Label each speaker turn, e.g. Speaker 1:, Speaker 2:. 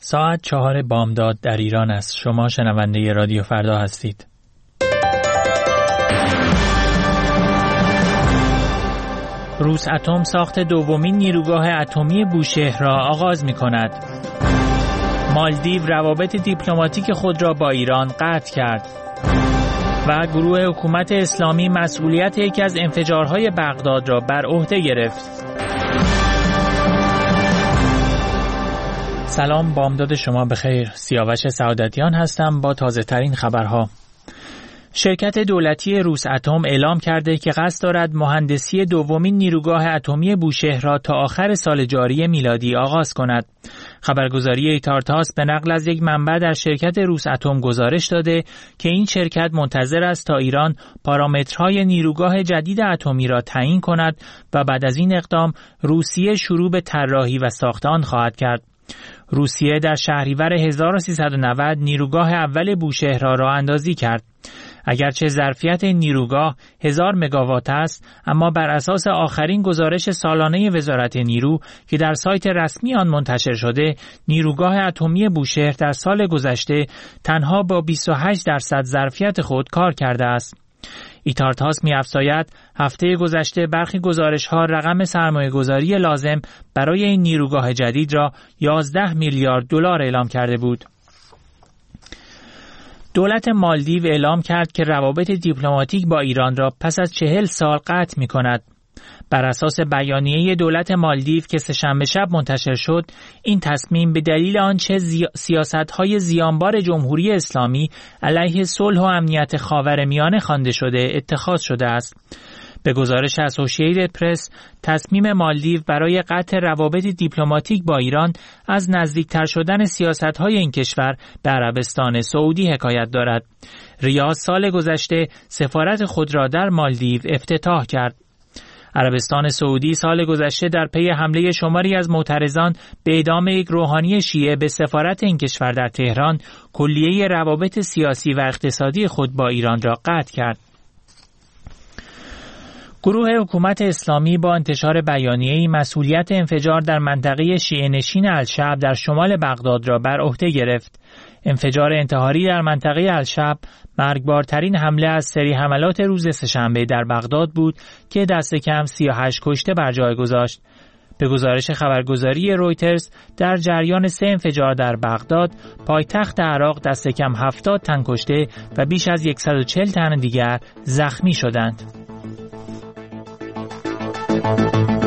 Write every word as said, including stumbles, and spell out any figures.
Speaker 1: ساعت چهار بامداد در ایران است. شما شنونده رادیو فردا هستید. روساتوم ساخت دومین نیروگاه اتمی بوشهر را آغاز می کند. مالدیو روابط دیپلماتیک خود را با ایران قطع کرد. و گروه حکومت اسلامی مسئولیت یکی از انفجارهای بغداد را بر عهده گرفت. سلام، بامداد شما بخیر. سیاوش سعادتیان هستم با تازه ترین خبرها. شرکت دولتی روساتوم اعلام کرده که قصد دارد مهندسی دومین نیروگاه اتمی بوشهر را تا آخر سال جاری میلادی آغاز کند. خبرگزاری ایتارتاس به نقل از یک منبع در شرکت روساتوم گزارش داده که این شرکت منتظر است تا ایران پارامترهای نیروگاه جدید اتمی را تعیین کند و بعد از این اقدام روسیه شروع به طراحی و ساخت آن خواهد کرد. روسیه در شهریور هزار و سیصد و نود نیروگاه اول بوشهر را راه اندازی کرد. اگرچه ظرفیت این نیروگاه هزار مگاوات است، اما بر اساس آخرین گزارش سالانه وزارت نیرو که در سایت رسمی آن منتشر شده، نیروگاه اتمی بوشهر در سال گذشته تنها با بیست و هشت درصد ظرفیت خود کار کرده است. ایتارتاس می‌افزاید هفته گذشته برخی گزارش‌ها رقم سرمایه‌گذاری لازم برای این نیروگاه جدید را یازده میلیارد دلار اعلام کرده بود. دولت مالدیو اعلام کرد که روابط دیپلماتیک با ایران را پس از چهل سال قطع می‌کند. بر اساس بیانیه دولت مالدیو که سه‌شنبه شب منتشر شد، این تصمیم به دلیل آنچه زی... سیاست‌های زیانبار جمهوری اسلامی علیه صلح و امنیت خاورمیانه خوانده شده اتخاذ شده است. به گزارش اسوشییتد پرس، تصمیم مالدیو برای قطع روابط دیپلماتیک با ایران از نزدیکتر شدن سیاست‌های این کشور به عربستان سعودی حکایت دارد. ریاض سال گذشته سفارت خود را در مالدیو افتتاح کرد. عربستان سعودی سال گذشته در پی حمله شماری از معترضان به اعدام یک روحانی شیعه به سفارت این کشور در تهران، کلیه روابط سیاسی و اقتصادی خود با ایران را قطع کرد. گروه حکومت اسلامی با انتشار بیانیه‌ای مسئولیت انفجار در منطقه شیعه نشین الشعب در شمال بغداد را بر عهده گرفت. انفجار انتحاری در منطقه الشعب مرگبارترین حمله از سری حملات روز سه‌شنبه در بغداد بود که دست کم سی و هشت کشته بر جای گذاشت. به گزارش خبرگزاری رویترز، در جریان سه انفجار در بغداد، پایتخت عراق دست کم هفتاد تن کشته و بیش از صد و چهل تن دیگر زخمی شدند.